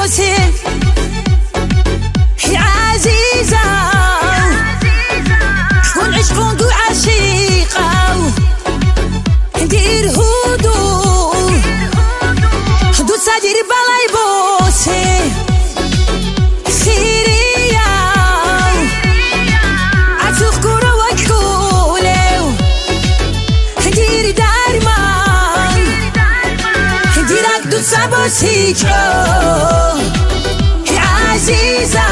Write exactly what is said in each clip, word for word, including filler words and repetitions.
بوسه يا عزيزة كون عشقون دو عشيقة ندير هدو هدو صدير بالاي بوسه خيرية عطوف كورة وكولو ندير دارمان نديرك دو صبوسي جو يا عزيزة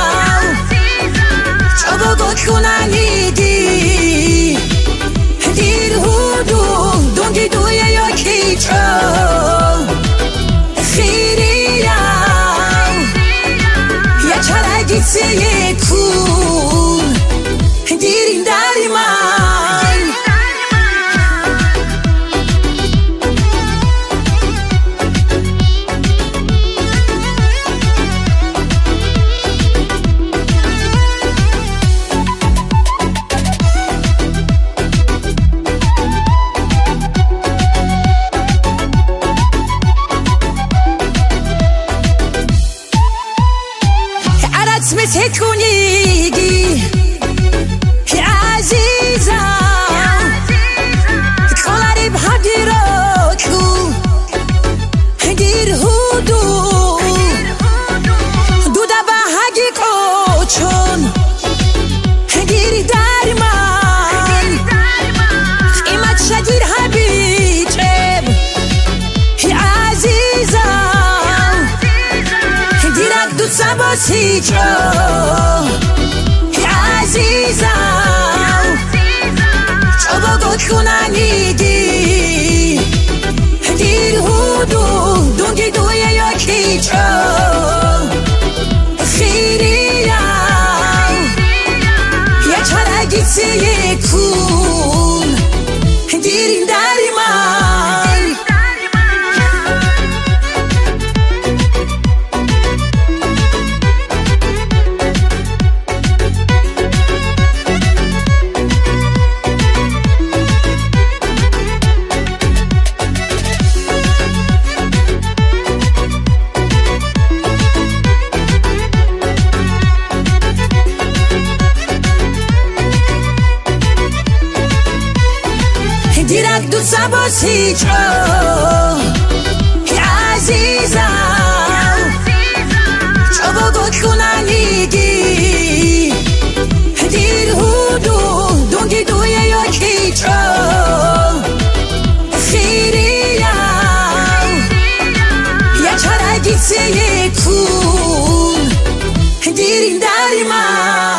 شبكة كوناني دي دير هدو دونجي دو يا يوكي جو خيرية يا چرا گیتسه کون دیرین داری من اسمت تكونيجي يا عزيزة كولاري بحدي روكو دير هدو دودا بحاجي كوچون دير دارمان قيمت شدير هبيجب يا عزيزة ديرك دو صبوسي جو يا عزيزة شبكة كوناني دي دير هدو دونجي دو يا يوكي جو خيرية يا چرا گیتسه کون دیرین داری من دیرک دو صبوسي جو يا عزيزة شبكة كوناني دي دير هدو دونجي دو يا يوكي جو خيرية يا چرا گیتسه کون دیرین داری من